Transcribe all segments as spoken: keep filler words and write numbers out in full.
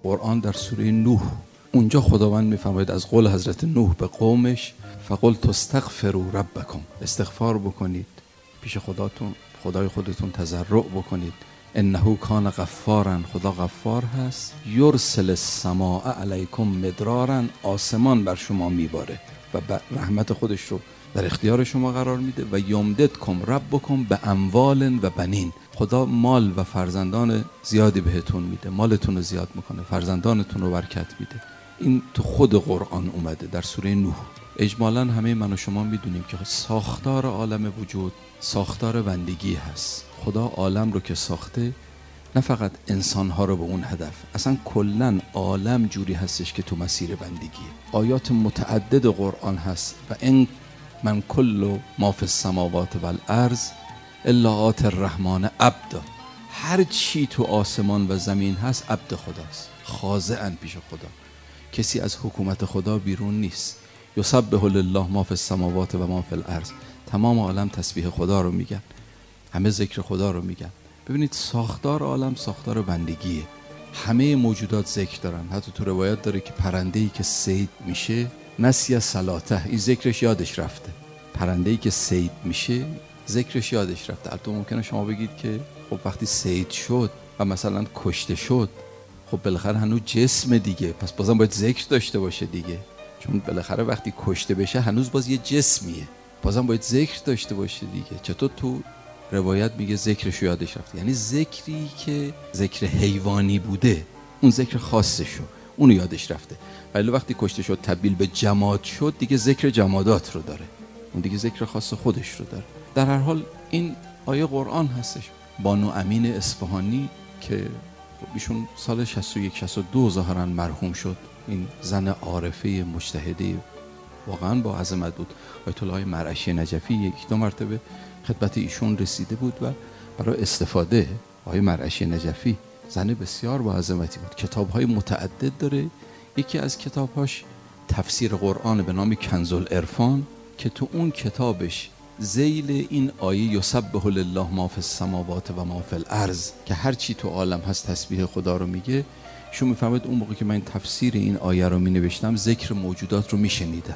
قرآن در سوره نوح، اونجا خداوند میفرماید از قول حضرت نوح به قومش فقلت استغفروا ربکم، استغفار بکنید پیش خداتون، خدای خودتون تضرع بکنید، انه کان غفارا، خدا غفار هست، یرسل السماء علیکم مدرارا، آسمان بر شما میباره و رحمت خودش رو در اختیار شما قرار میده، و یمددکم ربکم به اموال و بنین، خدا مال و فرزندان زیادی بهتون میده، مالتون رو زیاد میکنه، فرزندانتون رو برکت میده. این تو خود قرآن اومده در سوره نوح. اجمالاً همه من و شما میدونیم که ساختار عالم وجود ساختار بندگی هست. خدا عالم رو که ساخته نه فقط انسانها رو به اون هدف، اصلا کلن عالم جوری هستش که تو مسیر بندگیه. آیات متعدد قرآن هست و این من کل ما فی السماوات و الارض الا آتی الرحمن عبدا، هر چی تو آسمان و زمین هست عبد خداست، خاضعاً پیش خدا، کسی از حکومت خدا بیرون نیست. یسبح لله ما فی السماوات و ما فی الارض، تمام عالم تسبیح خدا رو میگن، همه ذکر خدا رو میگن. ببینید ساختار عالم ساختار بندگیه، همه موجودات ذکر دارن. حتی تو روایت داره که پرنده‌ای که صید میشه نسی صلاته، این ذکرش یادش رفته. پرنده‌ای که صید میشه ذکرش یادش رفته. البته ممکنه شما بگید که خب وقتی صید شد و مثلا کشته شد، خب بالاخره هنوز جسم دیگه، پس بازم باید ذکر داشته باشه دیگه، چون بالاخره وقتی کشته بشه هنوز باز یه جسمیه، بازم باید ذکر داشته باشه دیگه. چطور تو روایت میگه ذکرشو یادش رفته؟ یعنی ذکری که ذکر حیوانی بوده اون ذکر خاصشو اونو یادش رفته، ولی وقتی کشته شد تبدیل به جماد شد دیگه ذکر جمادات رو داره، اون دیگه ذکر خاص خودش رو داره. در هر حال این آیه قرآن هستش. بانو امین اصفهانی که ایشون سال شصت و یک شصت و دو ظاهرا مرحوم شد، این زن عارفه مجتهده واقعا با عظمت بود. آیت الله مرعشی نجفی یک دو مرتبه خدمت ایشون رسیده بود و برای استفاده، آقای مرعشی نجفی زن بسیار با عظمتی بود، کتاب‌های متعدد داره. یکی از کتاب‌هاش تفسیر قرآن به نام کنز العرفان که تو اون کتابش ذیل این آیه یسبح لله ما فی السماوات و ما فی الارض که هر چی تو عالم هست تسبیح خدا رو میگه، شما میفهمید اون موقع که من تفسیر این آیه رو مینوشتم ذکر موجودات رو میشنیدم.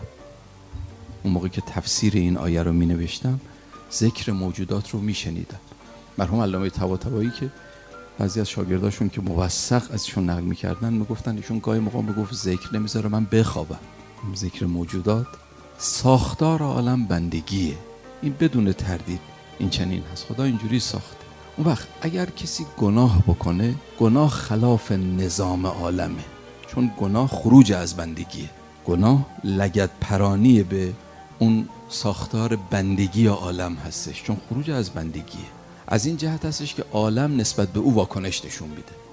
اون موقع که تفسیر این آیه رو مینوشتم ذکر موجودات رو میشنیدم. مرحوم علامه طباطبایی که بعضی از شاگرداشون که موثق ازشون نقل میکردن میگفتن ایشون گاهی موقع میگفت ذکر نمیذاره من بخوابم. ذکر موجودات ساختار عالم بندگیه، این بدون تردید این چنین هست، خدا اینجوری ساخته. اون وقت اگر کسی گناه بکنه، گناه خلاف نظام عالمه، چون گناه خروج از بندگیه، گناه لگد پرانی به اون ساختار بندگی عالم هستش، چون خروج از بندگیه. از این جهت هستش که عالم نسبت به او واکنش نشون میده.